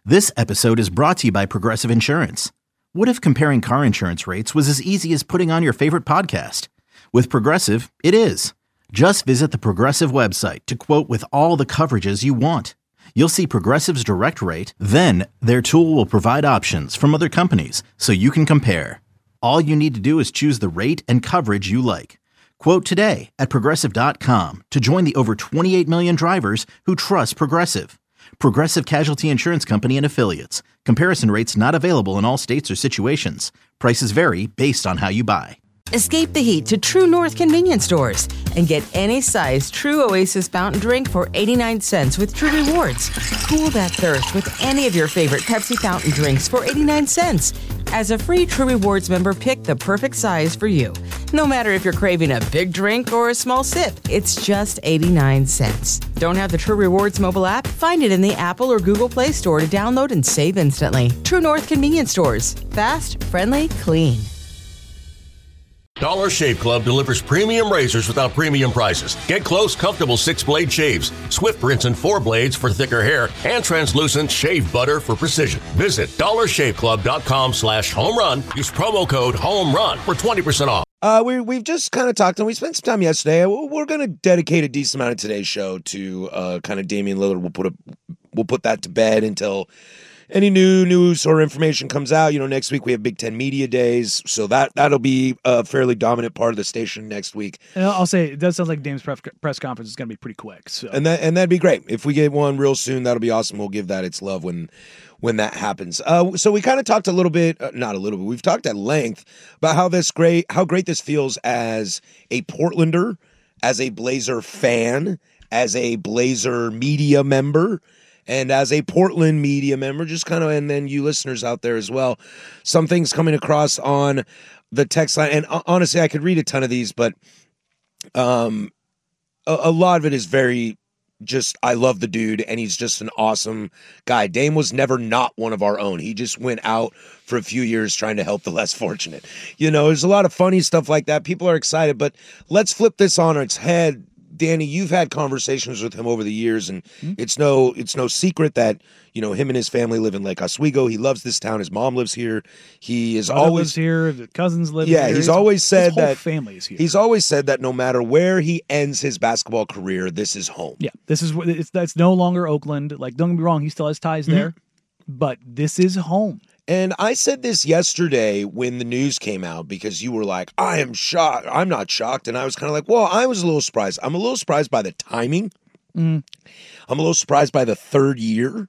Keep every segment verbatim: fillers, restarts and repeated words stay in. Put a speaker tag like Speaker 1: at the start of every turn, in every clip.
Speaker 1: This episode is brought to you by Progressive Insurance. What if comparing car insurance rates was as easy as putting on your favorite podcast? With Progressive, it is. Just visit the Progressive website to quote with all the coverages you want. You'll see Progressive's direct rate, then their tool will provide options from other companies so you can compare. All you need to do is choose the rate and coverage you like. Quote today at progressive dot com to join the over twenty-eight million drivers who trust Progressive. Progressive Casualty Insurance Company and Affiliates. Comparison rates not available in all states or situations. Prices vary based on how you buy.
Speaker 2: Escape the heat to True North convenience stores and get any size True Oasis fountain drink for eighty-nine cents with True Rewards. Cool that thirst with any of your favorite Pepsi fountain drinks for eighty-nine cents. As a free True Rewards member, pick the perfect size for you. No matter if you're craving a big drink or a small sip, it's just eighty-nine cents. Don't have the True Rewards mobile app? Find it in the Apple or Google Play Store to download and save instantly. True North convenience stores. Fast, friendly, clean.
Speaker 3: Dollar Shave Club delivers premium razors without premium prices. Get close, comfortable six-blade shaves, swift rinse and four blades for thicker hair, and translucent shave butter for precision. Visit dollar shave club dot com slash home run. Use promo code HOMERUN for twenty percent off.
Speaker 4: Uh, we, we've just kind of talked, and we spent some time yesterday. We're going to dedicate a decent amount of today's show to uh, kind of Damian Lillard. We'll put a, we'll put that to bed until any new news or information comes out. You know, next week we have Big Ten Media Days, so that, that'll be a fairly dominant part of the station next week.
Speaker 5: And I'll say, it does sound like Dame's press, press conference is going to be pretty quick. So.
Speaker 4: And, that, and that'd be great. If we get one real soon, that'll be awesome. We'll give that its love when when that happens. Uh, so we kind of talked a little bit, uh, not a little bit, we've talked at length about how this great, how great this feels as a Portlander, as a Blazer fan, as a Blazer media member, and as a Portland media member, just kind of, and then you listeners out there as well. Some things coming across on the text line, and uh, honestly, I could read a ton of these, but um, a, a lot of it is very just, I love the dude, and he's just an awesome guy. Dame was never not one of our own. He just went out for a few years trying to help the less fortunate. You know, there's a lot of funny stuff like that. People are excited, but let's flip this on its head. Danny, you've had conversations with him over the years, and mm-hmm. it's no it's no secret that, you know, him and his family live in Lake Oswego. He loves this town. His mom lives here. He is
Speaker 5: Brother
Speaker 4: always
Speaker 5: lives here. The cousins live
Speaker 4: yeah,
Speaker 5: here.
Speaker 4: Yeah, he's
Speaker 5: his,
Speaker 4: always said
Speaker 5: his whole
Speaker 4: that
Speaker 5: family is here.
Speaker 4: He's always said that no matter where he ends his basketball career, this is home.
Speaker 5: Yeah, this is it's that's no longer Oakland. Like, don't get me wrong, he still has ties mm-hmm. there, but this is home.
Speaker 4: And I said this yesterday when the news came out, because you were like, I am shocked. I'm not shocked. And I was kind of like, well, I was a little surprised. I'm a little surprised by the timing.
Speaker 5: Mm.
Speaker 4: I'm a little surprised by the third year.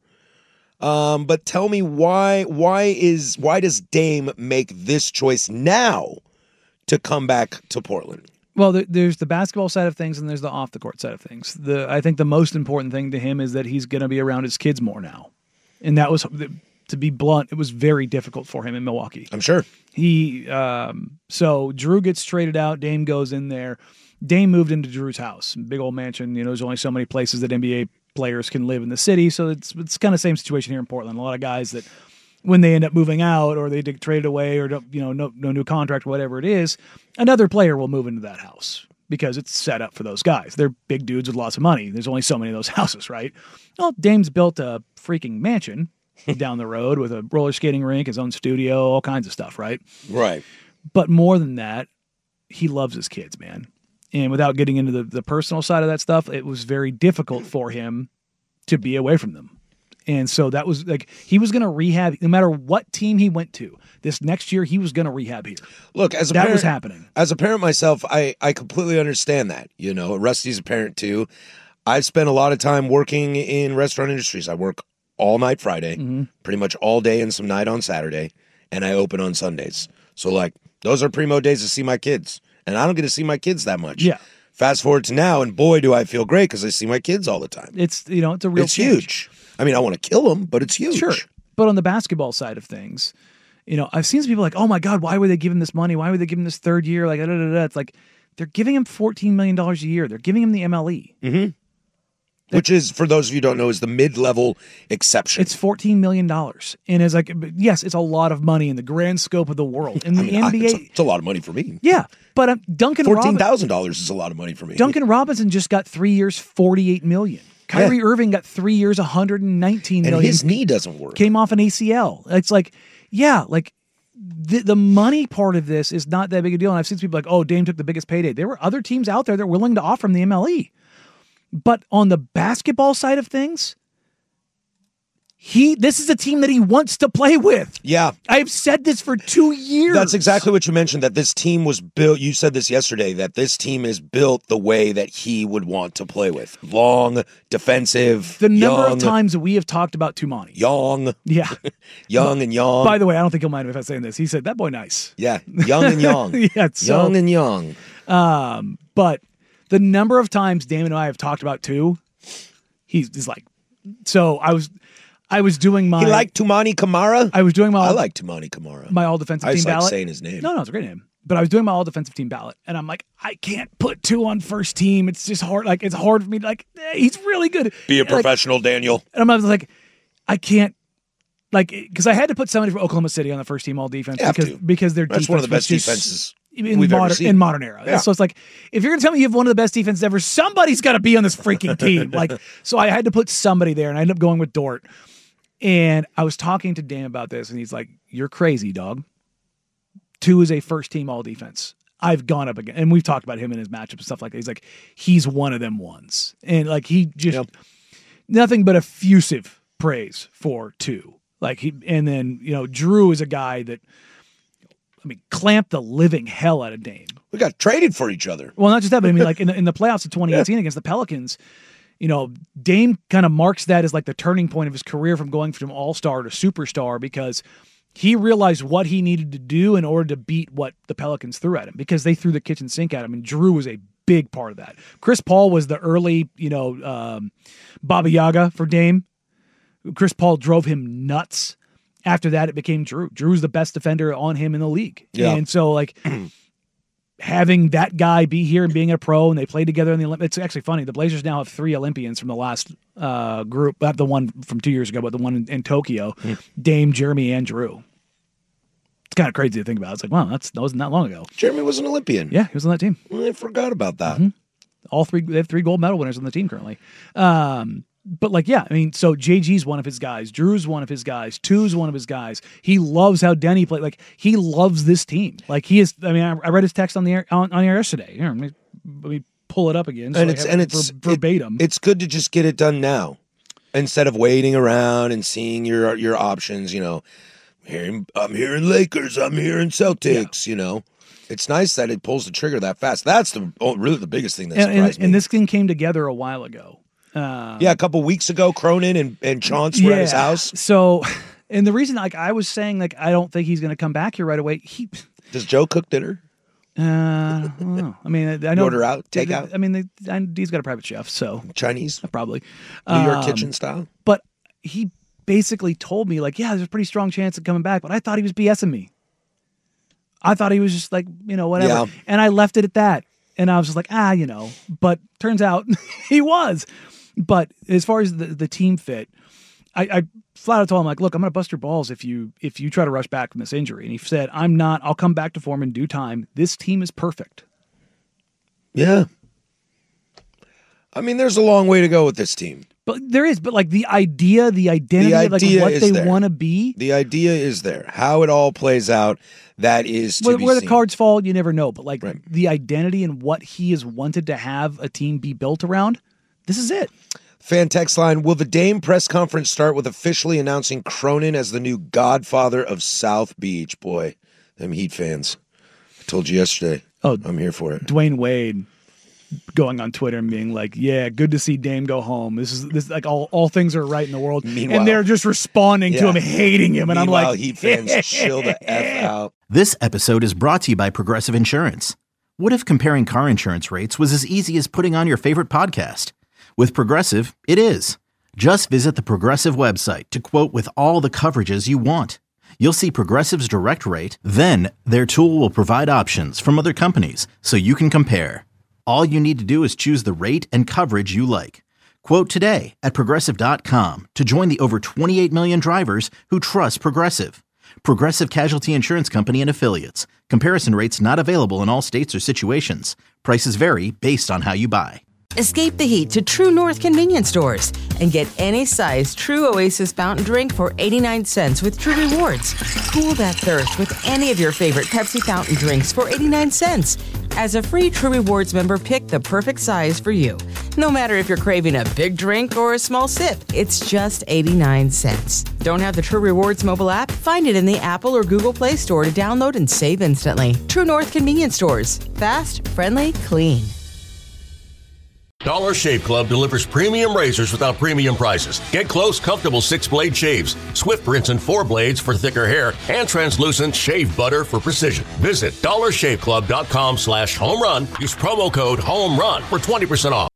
Speaker 4: Um, but tell me why, why is, why does Dame make this choice now to come back to Portland?
Speaker 5: Well, there's the basketball side of things and there's the off the court side of things. The, I think the most important thing to him is that he's going to be around his kids more now. And that was, to be blunt, it was very difficult for him in Milwaukee.
Speaker 4: I'm sure.
Speaker 5: He um, so Drew gets traded out. Dame goes in there. Dame moved into Drew's house, big old mansion. You know, there's only so many places that N B A players can live in the city, so it's it's kind of the same situation here in Portland. A lot of guys that when they end up moving out or they get traded away or don't, you know, no no new contract, whatever it is, another player will move into that house because it's set up for those guys. They're big dudes with lots of money. There's only so many of those houses, right? Well, Dame's built a freaking mansion down the road with a roller skating rink, his own studio, all kinds of stuff, right?
Speaker 4: Right.
Speaker 5: But more than that, he loves his kids, man. And without getting into the, the personal side of that stuff, it was very difficult for him to be away from them. And so that was like, he was going to rehab, no matter what team he went to. This next year, he was going to rehab here.
Speaker 4: Look, as a
Speaker 5: that
Speaker 4: parent,
Speaker 5: was happening.
Speaker 4: As a parent myself, I, I completely understand that. You know, Rusty's a parent too. I've spent a lot of time working in restaurant industries. I work all night Friday,
Speaker 5: mm-hmm.
Speaker 4: pretty much all day and some night on Saturday, and I open on Sundays. So, like, those are primo days to see my kids. And I don't get to see my kids that much.
Speaker 5: Yeah.
Speaker 4: Fast forward to now, and boy, do I feel great because I see my kids all the time.
Speaker 5: It's, you know, it's a real
Speaker 4: It's
Speaker 5: change.
Speaker 4: huge. I mean, I want to kill them, but it's huge.
Speaker 5: Sure. But on the basketball side of things, you know, I've seen some people like, oh my God, why would they give him this money? Why would they give him this third year? Like, da, da, da, da. It's like, they're giving him fourteen million dollars a year. They're giving him the M L E.
Speaker 4: Mm-hmm. Which is, for those of you who don't know, is the mid-level exception.
Speaker 5: It's fourteen million dollars. And it's like, yes, it's a lot of money in the grand scope of the world. In the
Speaker 4: I mean,
Speaker 5: N B A.
Speaker 4: I, it's, a, it's a lot of money for me.
Speaker 5: Yeah. But um, Duncan
Speaker 4: fourteen thousand dollars is a lot of money for me.
Speaker 5: Duncan Robinson just got three years, forty-eight million dollars. Kyrie
Speaker 4: Yeah.
Speaker 5: Irving got three years, one hundred nineteen
Speaker 4: And
Speaker 5: million.
Speaker 4: his knee doesn't work.
Speaker 5: Came off an A C L. It's like, yeah, like the, the money part of this is not that big a deal. And I've seen people like, oh, Dame took the biggest payday. There were other teams out there that were willing to offer him the M L E. But on the basketball side of things, he this is a team that he wants to play with.
Speaker 4: Yeah.
Speaker 5: I've said this for two years.
Speaker 4: That's exactly what you mentioned, that this team was built. You said this yesterday, that this team is built the way that he would want to play with. Long, defensive,
Speaker 5: the number
Speaker 4: young,
Speaker 5: of times that we have talked about Tumani.
Speaker 4: young,
Speaker 5: Yeah.
Speaker 4: young and young.
Speaker 5: By the way, I don't think he'll mind if I'm saying this. He said, that boy nice.
Speaker 4: Yeah, young and young.
Speaker 5: Yeah, it's so-
Speaker 4: young and young.
Speaker 5: Um, but the number of times Damon and I have talked about two, he's, he's like, so I was, I was doing my,
Speaker 4: He liked Tumani Kamara?
Speaker 5: I was doing my,
Speaker 4: I
Speaker 5: all,
Speaker 4: like Tumani Kamara.
Speaker 5: my all defensive
Speaker 4: I
Speaker 5: team
Speaker 4: just like
Speaker 5: ballot.
Speaker 4: saying his name.
Speaker 5: No, no, it's a great name. But I was doing my all defensive team ballot, and I'm like, I can't put two on first team. It's just hard. Like, it's hard for me. Like, eh, he's really good.
Speaker 4: Be a
Speaker 5: Like,
Speaker 4: professional, Daniel.
Speaker 5: and I'm like, I can't, like, because I had to put somebody from Oklahoma City on the first team all defense
Speaker 4: You have
Speaker 5: because
Speaker 4: to.
Speaker 5: because their
Speaker 4: That's
Speaker 5: defense
Speaker 4: one of the best
Speaker 5: was just
Speaker 4: defenses
Speaker 5: in
Speaker 4: we've ever
Speaker 5: modern
Speaker 4: seen.
Speaker 5: in modern era.
Speaker 4: Yeah.
Speaker 5: So it's like, if you're gonna tell me you have one of the best defenses ever, somebody's got to be on this freaking team. Like, so I had to put somebody there, and I ended up going with Dort. And I was talking to Dan about this, and he's like, "You're crazy, dog. Two is a first team all defense." I've gone up again, and we've talked about him in his matchups and stuff like that. He's like, he's one of them ones, and like he just
Speaker 4: Yep.
Speaker 5: nothing but effusive praise for two. Like he, and then you know, Drew is a guy that, I mean, clamped the living hell out of Dame.
Speaker 4: We got traded for each other.
Speaker 5: Well, not just that, but I mean, like in the, in the playoffs of twenty eighteen against the Pelicans, you know, Dame kind of marks that as like the turning point of his career from going from all-star to superstar, because he realized what he needed to do in order to beat what the Pelicans threw at him, because they threw the kitchen sink at him, and Drew was a big part of that. Chris Paul was the early, you know, um, Baba Yaga for Dame. Chris Paul drove him nuts. After that, it became Drew. Drew's the best defender on him in the league.
Speaker 4: Yeah.
Speaker 5: And so, like, having that guy be here and being a pro, and they played together in the Olympics. It's actually funny. The Blazers now have three Olympians from the last uh, group, not the one from two years ago, but the one in, in Tokyo.
Speaker 4: Mm.
Speaker 5: Dame, Jeremy, and Drew. It's kind of crazy to think about. It's like, wow, that's that wasn't that long ago.
Speaker 4: Jeremy was an Olympian.
Speaker 5: Yeah, he was on that team.
Speaker 4: I forgot about that.
Speaker 5: Mm-hmm. All three, they have three gold medal winners on the team currently. Um, but like, yeah, I mean, so J G's one of his guys. Drew's one of his guys. Two's one of his guys. He loves how Denny played. Like, he loves this team. Like, he is. I mean, I, I read his text on the air on, on air yesterday. Here, let me, let me pull it up again. So
Speaker 4: And
Speaker 5: I
Speaker 4: it's
Speaker 5: have
Speaker 4: and
Speaker 5: it
Speaker 4: it's
Speaker 5: ver- verbatim.
Speaker 4: It, it's good to just get it done now, instead of waiting around and seeing your your options. You know, hearing I'm hearing Lakers, I'm hearing Celtics. You know, it's nice that it pulls the trigger that fast. That's the oh, really the biggest thing that
Speaker 5: and,
Speaker 4: surprised
Speaker 5: and,
Speaker 4: me.
Speaker 5: and this thing came together a while ago. Um,
Speaker 4: yeah, a couple weeks ago, Cronin and and Chauncey were at his house.
Speaker 5: So, and the reason, like, I was saying, like, I don't think he's going to come back here right away. He.
Speaker 4: Does Joe cook dinner?
Speaker 5: Uh, I don't know. I mean, I know.
Speaker 4: Order out, take out?
Speaker 5: I mean, they, I, he's got a private chef, so
Speaker 4: Chinese,
Speaker 5: probably
Speaker 4: New York
Speaker 5: Um,
Speaker 4: kitchen style.
Speaker 5: But he basically told me, like, yeah, there's a pretty strong chance of coming back, but I thought he was BSing me. I thought he was just like, you know, whatever.
Speaker 4: Yeah.
Speaker 5: And I left it at that. And I was just like, ah, you know, but turns out he was. But as far as the, the team fit, I, I flat out told him, like, look, I'm going to bust your balls if you if you try to rush back from this injury. And he said, I'm not. I'll come back to form in due time. This team is perfect.
Speaker 4: Yeah. I mean, there's a long way to go with this team.
Speaker 5: But there is, but like the idea, the identity,
Speaker 4: The
Speaker 5: of like
Speaker 4: idea
Speaker 5: what
Speaker 4: is
Speaker 5: they
Speaker 4: there.
Speaker 5: want to be.
Speaker 4: The idea is there. How it all plays out, that is to
Speaker 5: Where,
Speaker 4: be
Speaker 5: where the
Speaker 4: seen.
Speaker 5: cards fall, you never know. But like
Speaker 4: Right.
Speaker 5: the identity and what he has wanted to have a team be built around, this is it.
Speaker 4: Fan text line, will the Dame press conference start with officially announcing Cronin as the new godfather of South Beach? Boy, them Heat fans. I told you yesterday.
Speaker 5: Oh,
Speaker 4: I'm here for it.
Speaker 5: Dwayne Wade going on Twitter and being like, "Yeah, good to see Dame go home. This is this like all all things are right in the world."
Speaker 4: Meanwhile-
Speaker 5: and they're just responding to
Speaker 4: Yeah.
Speaker 5: him, hating him, and
Speaker 4: Meanwhile,
Speaker 5: I'm like,
Speaker 4: Heat fans chill the F out.
Speaker 1: This episode is brought to you by Progressive Insurance. What if comparing car insurance rates was as easy as putting on your favorite podcast? With Progressive, it is. Just visit the Progressive website to quote with all the coverages you want. You'll see Progressive's direct rate, then their tool will provide options from other companies so you can compare. All you need to do is choose the rate and coverage you like. Quote today at Progressive dot com to join the over twenty-eight million drivers who trust Progressive. Progressive Casualty Insurance Company and Affiliates. Comparison rates not available in all states or situations. Prices vary based on how you buy.
Speaker 2: Escape the heat to True North convenience stores and get any size True Oasis fountain drink for eighty-nine cents with True Rewards. Cool that thirst with any of your favorite Pepsi fountain drinks for eighty-nine cents. As a free True Rewards member, pick the perfect size for you. No matter if you're craving a big drink or a small sip, it's just eighty-nine cents. Don't have the True Rewards mobile app? Find it in the Apple or Google Play Store to download and save instantly. True North convenience stores. Fast, friendly, clean.
Speaker 3: Dollar Shave Club delivers premium razors without premium prices. Get close, comfortable six-blade shaves, Swift rinse and four blades for thicker hair, and translucent shave butter for precision. Visit dollar shave club dot com slash home run. Use promo code HOME RUN for twenty percent off.